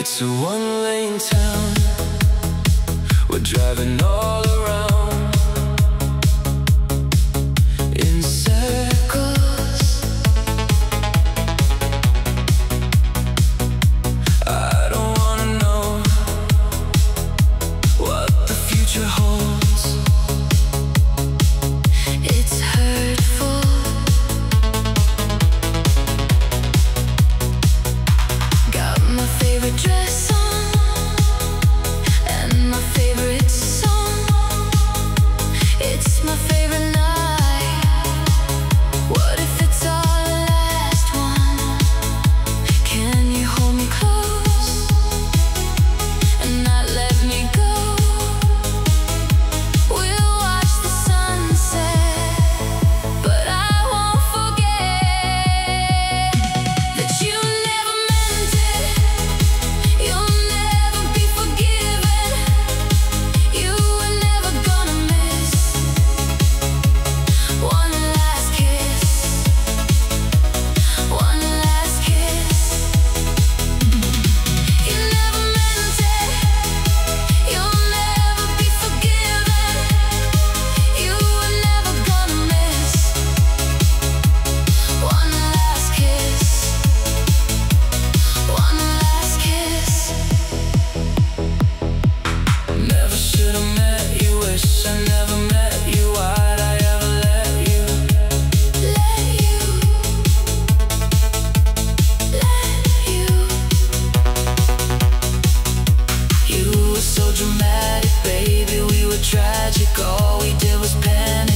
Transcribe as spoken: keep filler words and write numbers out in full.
It's a one-lane town. We're driving all around in circles. I don't wanna know what the future holds. It's hurtful. Got my favorite dress on and my favorite song. It's my favorite night. What if it's our last one? Can you hold me close and not let me go? We'll watch the sunset, but I won't forget that you never meant it. You'll never be forgiven. You were never gonna miss one last kiss. One last kiss. You never meant it. You'll never be forgiven. You were never gonna miss one last kiss. One last kiss. Never should have met you. Wish I never met you. Why'd I ever let you? Let you. Let you. You were so dramatic, baby. We were tragic. All we did was panic.